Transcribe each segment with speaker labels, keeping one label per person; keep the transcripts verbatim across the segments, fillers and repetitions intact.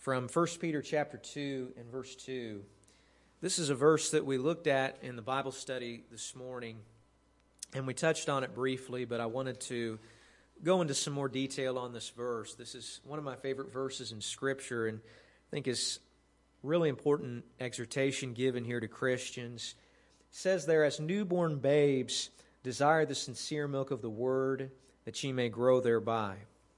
Speaker 1: from First Peter chapter two and verse two. This is a verse that we looked at in the Bible study this morning, and we touched on it briefly, but I wanted to go into some more detail on this verse. This is one of my favorite verses in Scripture, and I think is really important exhortation given here to Christians. It says there, as newborn babes, desire the sincere milk of the Word, that ye may grow thereby.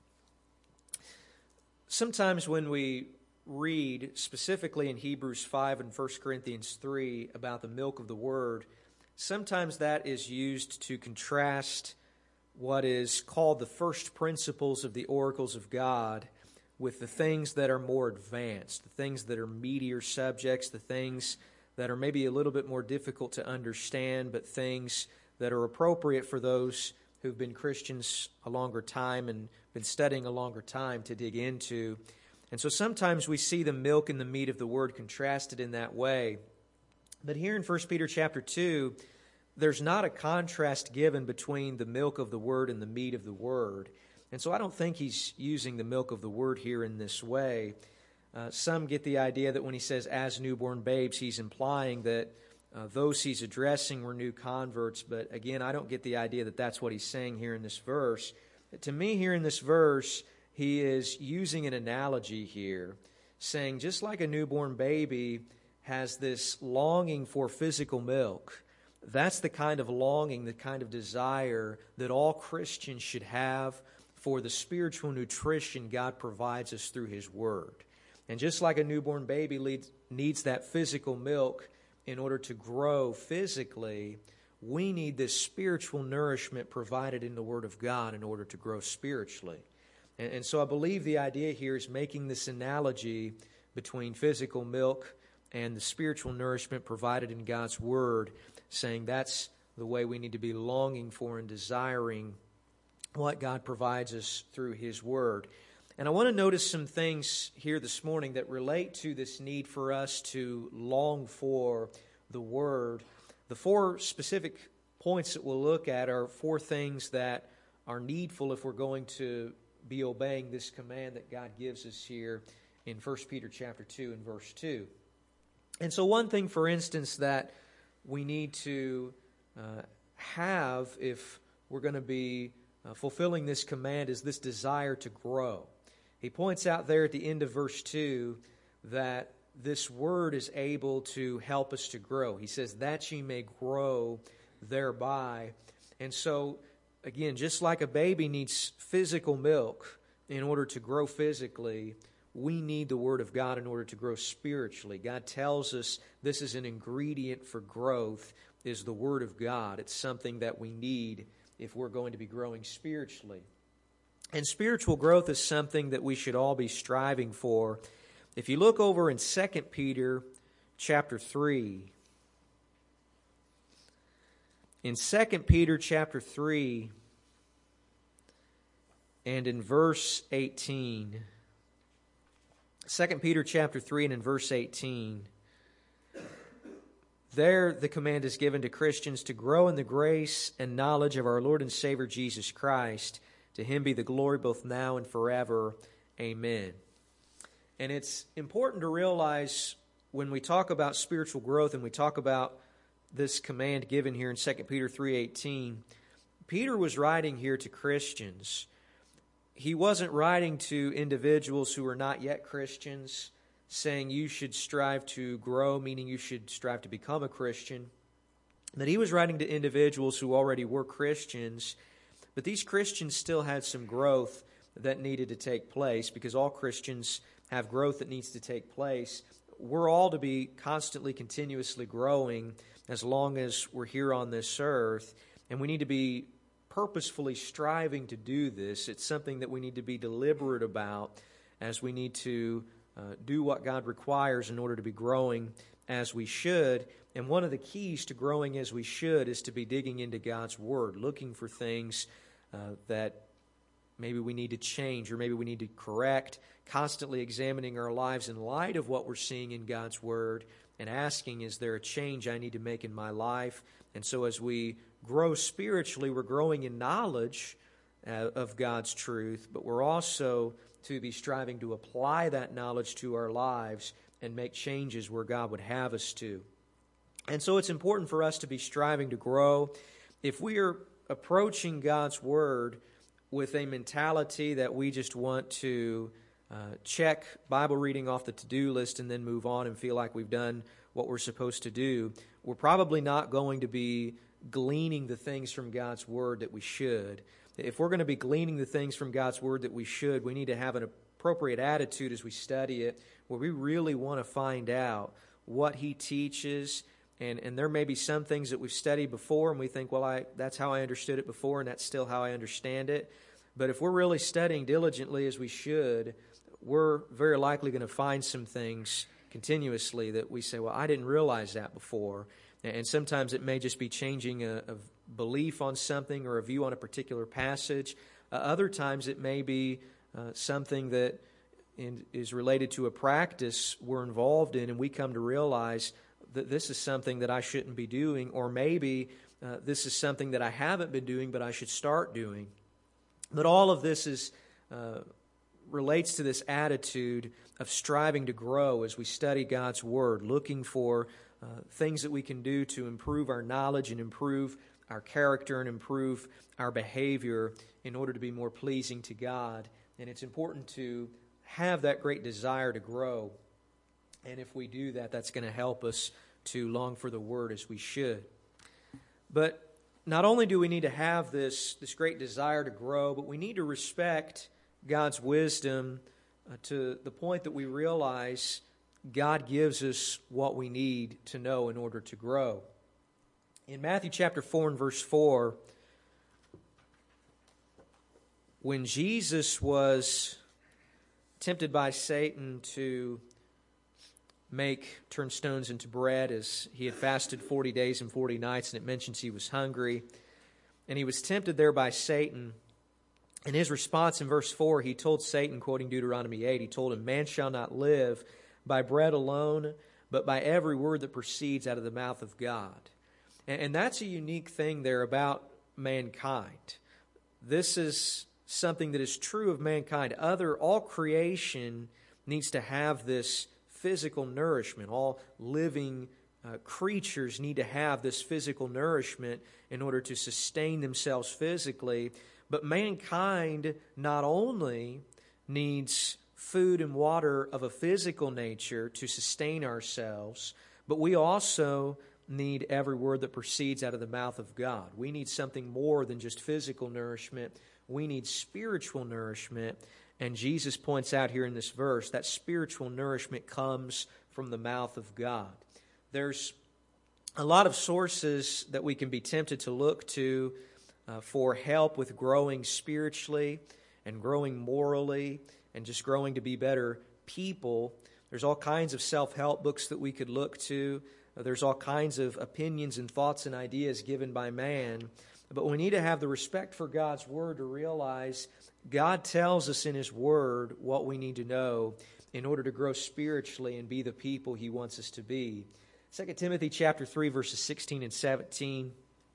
Speaker 1: Sometimes when we read, specifically in Hebrews five and First Corinthians three, about the milk of the Word, sometimes that is used to contrast what is called the first principles of the oracles of God with the things that are more advanced, the things that are meatier subjects, the things that are maybe a little bit more difficult to understand, but things that are appropriate for those who've been Christians a longer time and been studying a longer time to dig into. And so sometimes we see the milk and the meat of the Word contrasted in that way. But here in First Peter chapter two, there's not a contrast given between the milk of the Word and the meat of the Word. And so I don't think he's using the milk of the Word here in this way. Uh, some get the idea that when he says, as newborn babes, he's implying that uh, those he's addressing were new converts. But again, I don't get the idea that that's what he's saying here in this verse. To me, here in this verse, he is using an analogy here, saying just like a newborn baby has this longing for physical milk, that's the kind of longing, the kind of desire that all Christians should have for the spiritual nutrition God provides us through His Word. And just like a newborn baby leads, needs that physical milk in order to grow physically, we need this spiritual nourishment provided in the Word of God in order to grow spiritually. And, and so I believe the idea here is making this analogy between physical milk and the spiritual nourishment provided in God's Word, saying that's the way we need to be longing for and desiring what God provides us through His Word. And I want to notice some things here this morning that relate to this need for us to long for the Word. The four specific points that we'll look at are four things that are needful if we're going to be obeying this command that God gives us here in First Peter chapter two and verse two. And so one thing, for instance, that we need to uh, have if we're going to be uh, fulfilling this command is this desire to grow. He points out there at the end of verse two that this Word is able to help us to grow. He says, that ye may grow thereby. And so, again, just like a baby needs physical milk in order to grow physically, we need the Word of God in order to grow spiritually. God tells us this is an ingredient for growth, is the Word of God. It's something that we need if we're going to be growing spiritually. And spiritual growth is something that we should all be striving for. If you look over in Second Peter chapter three, in Second Peter chapter three and in verse eighteen, Second Peter chapter three and in verse eighteen, there the command is given to Christians to grow in the grace and knowledge of our Lord and Savior Jesus Christ. To Him be the glory both now and forever. Amen. And it's important to realize when we talk about spiritual growth and we talk about this command given here in Second Peter three eighteen, Peter was writing here to Christians. He wasn't writing to individuals who are not yet Christians, saying you should strive to grow, meaning you should strive to become a Christian. But he was writing to individuals who already were Christians. But these Christians still had some growth that needed to take place, because all Christians have growth that needs to take place. We're all to be constantly, continuously growing as long as we're here on this earth, and we need to be purposefully striving to do this. It's something that we need to be deliberate about, as we need to uh, do what God requires in order to be growing as we should. And one of the keys to growing as we should is to be digging into God's Word, looking for things Uh, that maybe we need to change or maybe we need to correct, constantly examining our lives in light of what we're seeing in God's Word and asking, is there a change I need to make in my life? And so as we grow spiritually, we're growing in knowledge uh, of God's truth, but we're also to be striving to apply that knowledge to our lives and make changes where God would have us to. And so it's important for us to be striving to grow. If we are approaching God's Word with a mentality that we just want to uh, check Bible reading off the to-do list and then move on and feel like we've done what we're supposed to do, we're probably not going to be gleaning the things from God's Word that we should. If we're going to be gleaning the things from God's Word that we should, we need to have an appropriate attitude as we study it, where we really want to find out what He teaches. And, and there may be some things that we've studied before, and we think, well, I, that's how I understood it before, and that's still how I understand it. But if we're really studying diligently as we should, we're very likely going to find some things continuously that we say, well, I didn't realize that before. And sometimes it may just be changing a, a belief on something or a view on a particular passage. Uh, other times it may be uh, something that in, is related to a practice we're involved in, and we come to realize that this is something that I shouldn't be doing, or maybe uh, this is something that I haven't been doing but I should start doing. But all of this is uh, relates to this attitude of striving to grow as we study God's Word, looking for uh, things that we can do to improve our knowledge and improve our character and improve our behavior in order to be more pleasing to God. And it's important to have that great desire to grow. And if we do that, that's going to help us to long for the Word as we should. But not only do we need to have this, this great desire to grow, but we need to respect God's wisdom uh, to the point that we realize God gives us what we need to know in order to grow. In Matthew chapter four and verse four, when Jesus was tempted by Satan to make, turn stones into bread, as he had fasted forty days and forty nights, and it mentions he was hungry, and he was tempted there by Satan. In his response in verse four, he told Satan, quoting Deuteronomy eight, he told him, "Man shall not live by bread alone, but by every word that proceeds out of the mouth of God." And, and that's a unique thing there about mankind. This is something that is true of mankind. Other, all creation needs to have this physical nourishment. All living uh, creatures need to have this physical nourishment in order to sustain themselves physically. But mankind not only needs food and water of a physical nature to sustain ourselves, but we also need every word that proceeds out of the mouth of God. We need something more than just physical nourishment. We need spiritual nourishment. And Jesus points out here in this verse that spiritual nourishment comes from the mouth of God. There's a lot of sources that we can be tempted to look to uh, for help with growing spiritually and growing morally and just growing to be better people. There's all kinds of self-help books that we could look to. There's all kinds of opinions and thoughts and ideas given by man. But we need to have the respect for God's Word to realize God tells us in His Word what we need to know in order to grow spiritually and be the people He wants us to be. Second Timothy chapter three, verses sixteen and seventeen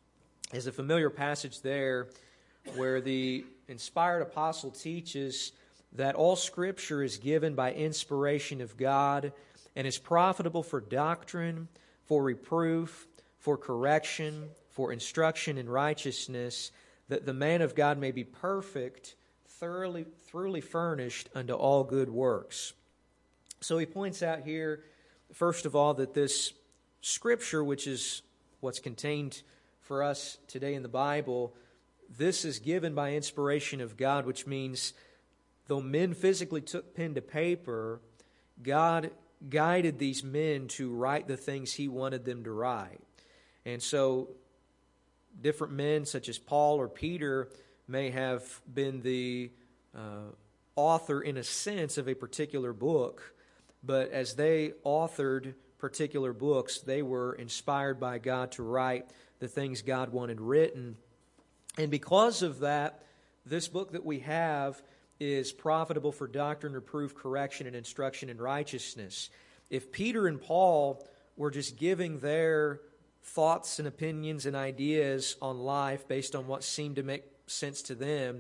Speaker 1: is a familiar passage there where the inspired apostle teaches that all Scripture is given by inspiration of God and is profitable for doctrine, for reproof, for correction, for instruction in righteousness, that the man of God may be perfect, thoroughly, thoroughly furnished unto all good works. So he points out here, first of all, that this Scripture, which is what's contained for us today in the Bible, this is given by inspiration of God, which means though men physically took pen to paper, God guided these men to write the things He wanted them to write. And so different men such as Paul or Peter may have been the uh, author in a sense of a particular book, but as they authored particular books, they were inspired by God to write the things God wanted written. And because of that, this book that we have is profitable for doctrine, reproof, correction, and instruction in righteousness. If Peter and Paul were just giving their thoughts and opinions and ideas on life based on what seemed to make sense to them,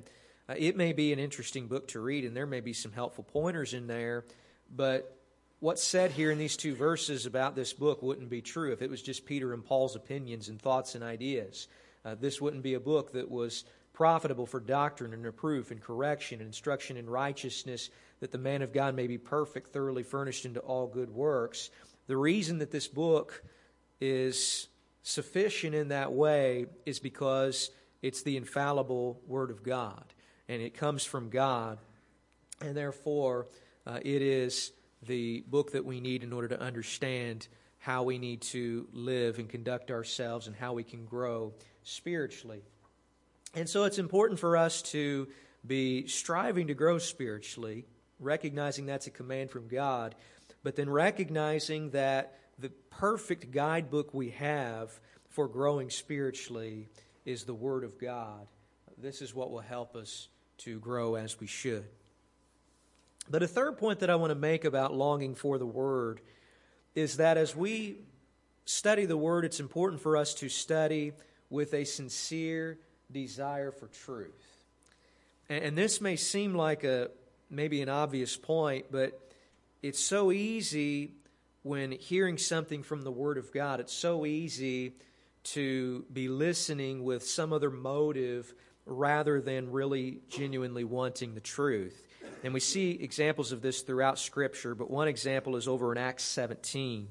Speaker 1: Uh, it may be an interesting book to read, and there may be some helpful pointers in there, but what's said here in these two verses about this book wouldn't be true if it was just Peter and Paul's opinions and thoughts and ideas. Uh, this wouldn't be a book that was profitable for doctrine and reproof and correction and instruction in righteousness, that the man of God may be perfect, thoroughly furnished into all good works. The reason that this book is sufficient in that way is because it's the infallible Word of God, and it comes from God, and therefore uh, it is the book that we need in order to understand how we need to live and conduct ourselves and how we can grow spiritually. And so it's important for us to be striving to grow spiritually, recognizing that's a command from God, but then recognizing that the perfect guidebook we have for growing spiritually is the Word of God. This is what will help us to grow as we should. But a third point that I want to make about longing for the Word is that as we study the Word, it's important for us to study with a sincere desire for truth. And this may seem like a maybe an obvious point, but it's so easy when hearing something from the Word of God, it's so easy to be listening with some other motive rather than really genuinely wanting the truth. And we see examples of this throughout Scripture, but one example is over in Acts seventeen.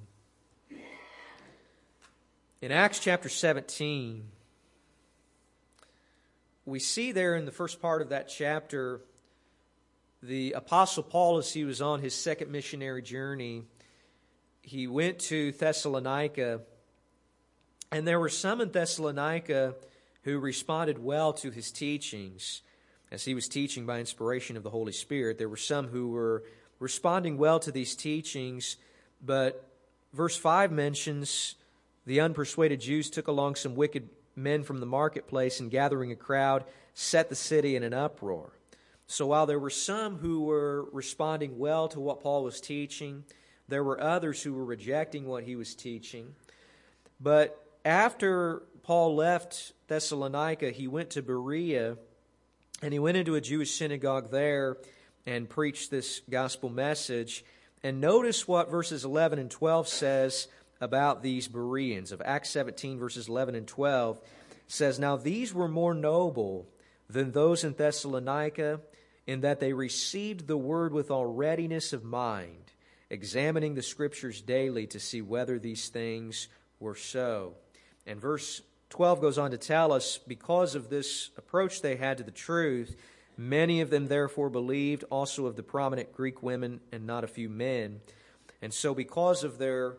Speaker 1: In Acts chapter seventeen, we see there in the first part of that chapter, the Apostle Paul, as he was on his second missionary journey, he went to Thessalonica, and there were some in Thessalonica who responded well to his teachings. As he was teaching by inspiration of the Holy Spirit, there were some who were responding well to these teachings, but verse five mentions the unpersuaded Jews took along some wicked men from the marketplace and, gathering a crowd, set the city in an uproar. So while there were some who were responding well to what Paul was teaching, there were others who were rejecting what he was teaching. But after Paul left Thessalonica, he went to Berea, and he went into a Jewish synagogue there and preached this gospel message. And notice what verses eleven and twelve says about these Bereans. Of Acts seventeen, verses eleven and twelve, says, "Now these were more noble than those in Thessalonica, in that they received the word with all readiness of mind, examining the Scriptures daily to see whether these things were so." And verse twelve goes on to tell us, because of this approach they had to the truth, many of them therefore believed, also of the prominent Greek women and not a few men. And so because of their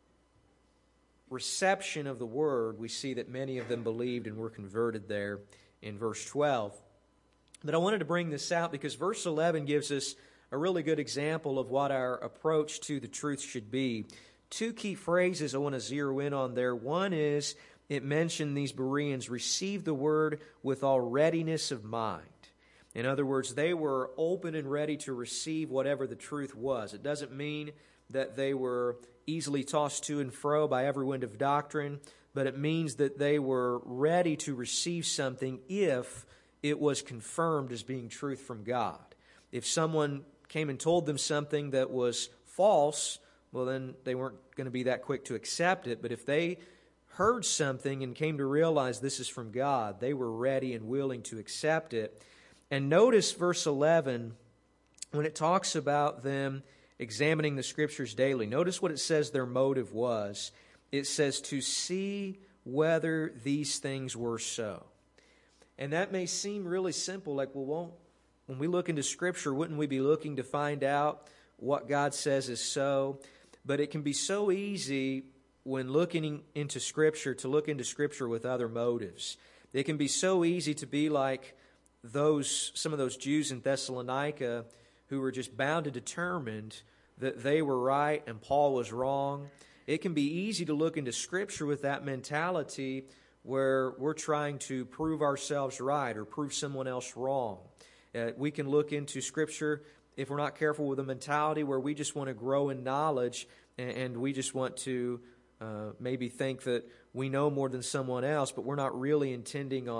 Speaker 1: reception of the word, we see that many of them believed and were converted there in verse twelve. But I wanted to bring this out because verse eleven gives us a really good example of what our approach to the truth should be. Two key phrases I want to zero in on there. One is, it mentioned these Bereans received the word with all readiness of mind. In other words, they were open and ready to receive whatever the truth was. It doesn't mean that they were easily tossed to and fro by every wind of doctrine, but it means that they were ready to receive something if it was confirmed as being truth from God. If someone came and told them something that was false, well, then they weren't going to be that quick to accept it. But if they heard something and came to realize this is from God, they were ready and willing to accept it. And notice verse eleven, when it talks about them examining the Scriptures daily. Notice what it says their motive was. It says to see whether these things were so. And that may seem really simple, like, well, won't, when we look into Scripture, wouldn't we be looking to find out what God says is so? But it can be so easy when looking into Scripture to look into Scripture with other motives. It can be so easy to be like those some of those Jews in Thessalonica who were just bound and determined that they were right and Paul was wrong. It can be easy to look into Scripture with that mentality where we're trying to prove ourselves right or prove someone else wrong. Uh, we can look into Scripture, if we're not careful, with a mentality where we just want to grow in knowledge and, and we just want to uh, maybe think that we know more than someone else, but we're not really intending on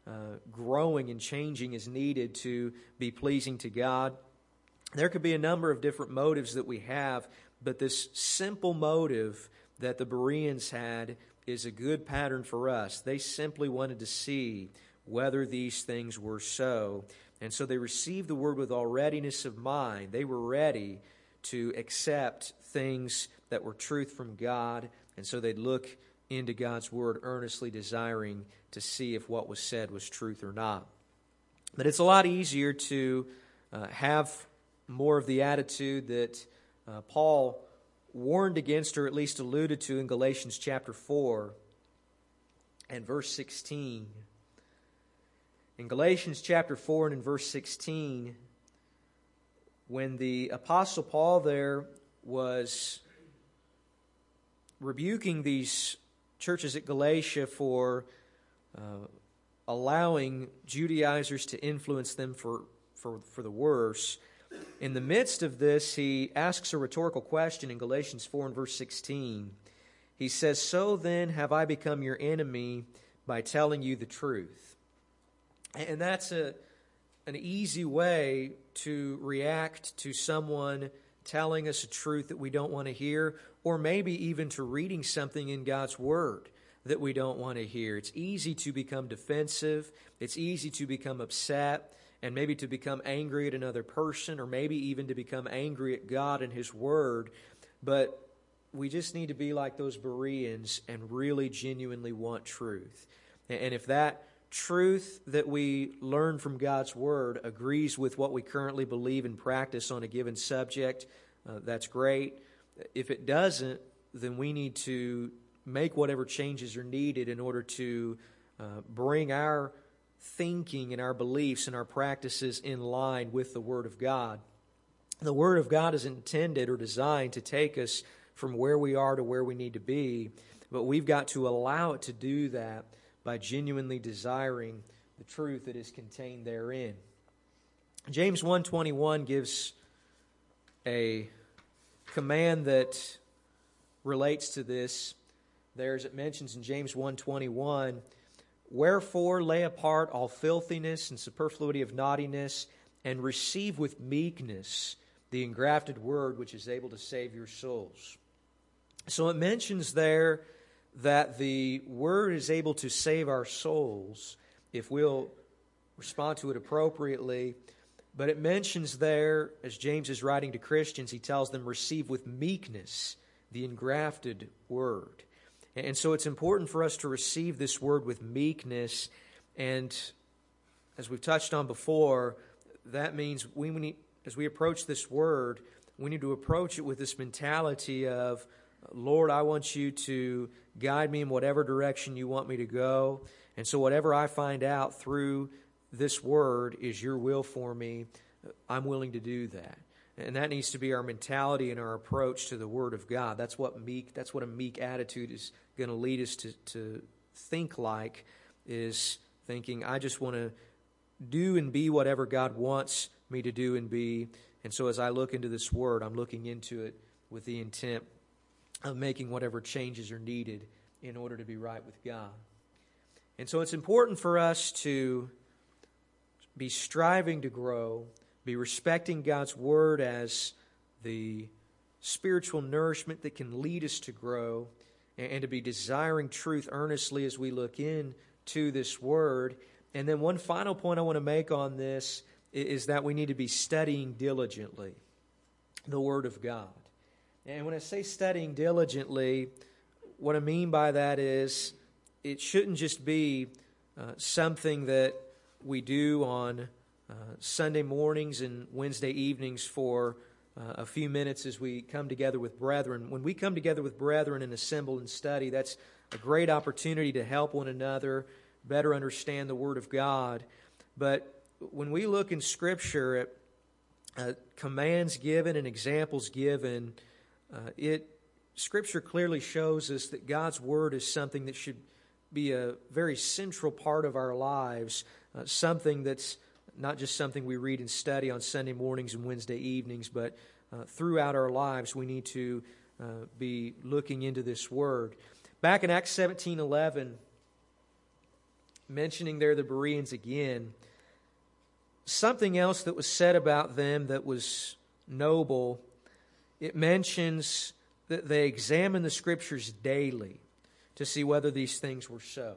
Speaker 1: uh, growing and changing is needed to be pleasing to God. There could be a number of different motives that we have, but this simple motive that the Bereans had is a good pattern for us. They simply wanted to see whether these things were so. And so they received the word with all readiness of mind. They were ready to accept things that were truth from God, and so they'd look into God's word earnestly desiring to see if what was said was truth or not. But it's a lot easier to uh, have more of the attitude that uh, Paul warned against, or at least alluded to, in Galatians chapter four and verse sixteen. In Galatians chapter four and in verse sixteen, when the Apostle Paul there was rebuking these churches at Galatia for uh, allowing Judaizers to influence them for, for, for the worse, in the midst of this, he asks a rhetorical question in Galatians four and verse sixteen. He says, "So then have I become your enemy by telling you the truth?" And that's a an easy way to react to someone telling us a truth that we don't want to hear, or maybe even to reading something in God's Word that we don't want to hear. It's easy to become defensive. It's easy to become upset, and maybe to become angry at another person, or maybe even to become angry at God and His Word. But we just need to be like those Bereans and really genuinely want truth. And if that truth that we learn from God's Word agrees with what we currently believe and practice on a given subject, uh, that's great. If it doesn't, then we need to make whatever changes are needed in order to uh, bring our thinking and our beliefs and our practices in line with the Word of God. The Word of God is intended or designed to take us from where we are to where we need to be, but we've got to allow it to do that by genuinely desiring the truth that is contained therein. James one twenty-one gives a command that relates to this. There, as it mentions in James one twenty-one, "Wherefore lay apart all filthiness and superfluity of naughtiness, and receive with meekness the engrafted word which is able to save your souls." So it mentions there that the word is able to save our souls if we'll respond to it appropriately. But it mentions there, as James is writing to Christians, he tells them, receive with meekness the engrafted word. And so it's important for us to receive this word with meekness. And as we've touched on before, that means we need, as we approach this word, we need to approach it with this mentality of, Lord, I want you to guide me in whatever direction you want me to go. And so whatever I find out through this word is your will for me, I'm willing to do that. And that needs to be our mentality and our approach to the Word of God. That's what meek. That's what a meek attitude is going to lead us to, to think like, is thinking, I just want to do and be whatever God wants me to do and be. And so as I look into this Word, I'm looking into it with the intent of making whatever changes are needed in order to be right with God. And so it's important for us to be striving to grow, be respecting God's Word as the spiritual nourishment that can lead us to grow, and to be desiring truth earnestly as we look into this Word. And then one final point I want to make on this is that we need to be studying diligently the Word of God. And when I say studying diligently, what I mean by that is it shouldn't just be uh, something that we do on uh, Sunday mornings and Wednesday evenings for uh, a few minutes as we come together with brethren. When we come together with brethren and assemble and study, that's a great opportunity to help one another better understand the Word of God. But when we look in Scripture at uh, commands given and examples given, uh, it Scripture clearly shows us that God's Word is something that should be a very central part of our lives, uh, something that's not just something we read and study on Sunday mornings and Wednesday evenings, but uh, throughout our lives we need to uh, be looking into this Word. Back in Acts seventeen eleven, mentioning there the Bereans again, something else that was said about them that was noble, it mentions that they examined the Scriptures daily to see whether these things were so.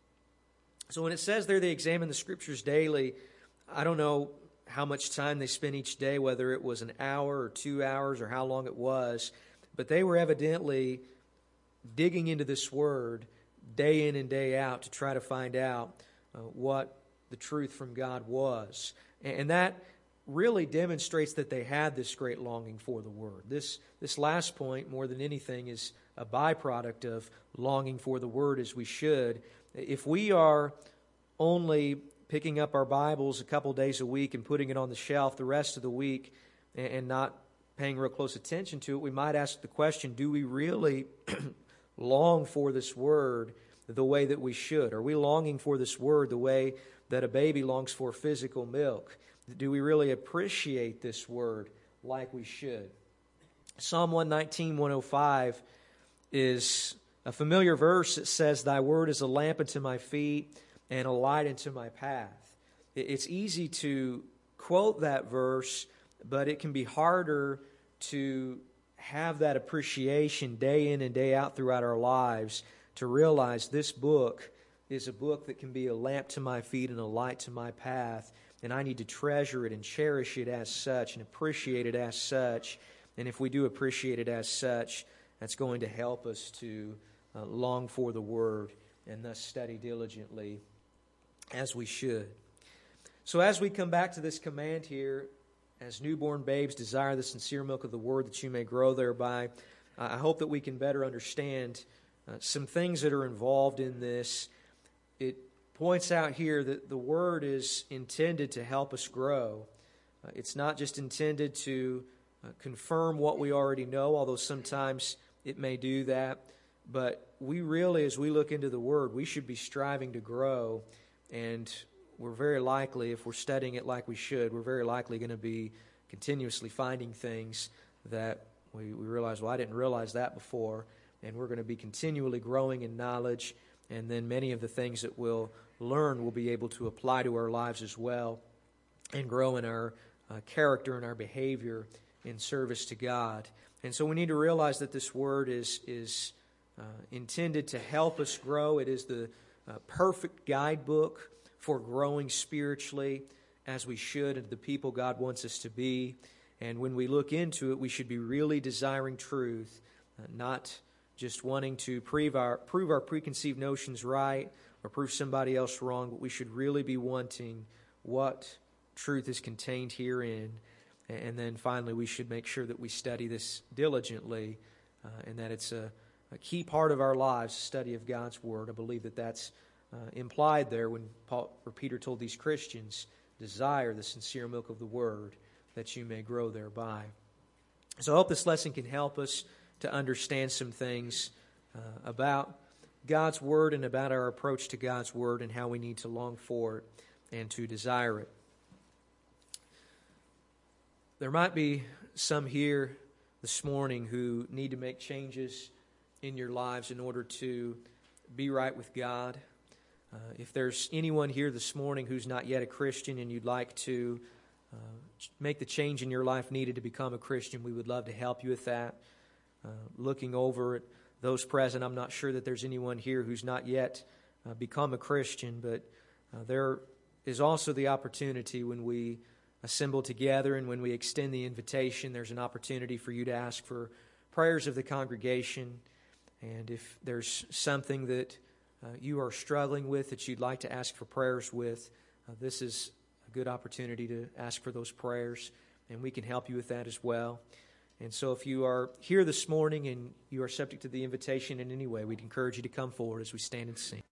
Speaker 1: So when it says there they examined the Scriptures daily, I don't know how much time they spent each day, whether it was an hour or two hours or how long it was, but they were evidently digging into this Word day in and day out to try to find out uh, what the truth from God was. And that really demonstrates that they had this great longing for the Word. This, this last point, more than anything, is a byproduct of longing for the Word as we should. If we are only picking up our Bibles a couple days a week and putting it on the shelf the rest of the week and not paying real close attention to it, we might ask the question, do we really long for this Word the way that we should? Are we longing for this Word the way that a baby longs for physical milk? Do we really appreciate this Word like we should? Psalm one nineteen, one oh five is a familiar verse that says, "Thy word is a lamp unto my feet and a light unto my path." It's easy to quote that verse, but it can be harder to have that appreciation day in and day out throughout our lives to realize this book is a book that can be a lamp to my feet and a light to my path, and I need to treasure it and cherish it as such and appreciate it as such. And if we do appreciate it as such, that's going to help us to uh, long for the Word and thus study diligently as we should. So as we come back to this command here, as newborn babes desire the sincere milk of the Word that you may grow thereby, I hope that we can better understand uh, some things that are involved in this. It points out here that the Word is intended to help us grow. Uh, it's not just intended to uh, confirm what we already know, although sometimes it may do that. But we really, as we look into the Word, we should be striving to grow. And we're very likely, if we're studying it like we should, we're very likely going to be continuously finding things that we, we realize, well, I didn't realize that before. And we're going to be continually growing in knowledge. And then many of the things that we'll learn we'll be able to apply to our lives as well and grow in our uh, character and our behavior in service to God. And so we need to realize that this Word is, is uh, intended to help us grow. It is the uh, perfect guidebook for growing spiritually as we should and the people God wants us to be. And when we look into it, we should be really desiring truth, uh, not just wanting to prove our, prove our preconceived notions right or prove somebody else wrong, but we should really be wanting what truth is contained herein. And then finally, we should make sure that we study this diligently uh, and that it's a, a key part of our lives, study of God's Word. I believe that that's uh, implied there when Paul or Peter told these Christians, desire the sincere milk of the Word that you may grow thereby. So I hope this lesson can help us to understand some things uh, about God's Word and about our approach to God's Word and how we need to long for it and to desire it. There might be some here this morning who need to make changes in your lives in order to be right with God. Uh, if there's anyone here this morning who's not yet a Christian and you'd like to uh, make the change in your life needed to become a Christian, we would love to help you with that. Uh, looking over at those present, I'm not sure that there's anyone here who's not yet uh, become a Christian, but uh, there is also the opportunity when we assemble together and when we extend the invitation, there's an opportunity for you to ask for prayers of the congregation. And if there's something that uh, you are struggling with that you'd like to ask for prayers with, uh, this is a good opportunity to ask for those prayers, and we can help you with that as well. And so if you are here this morning and you are subject to the invitation in any way, we'd encourage you to come forward as we stand and sing.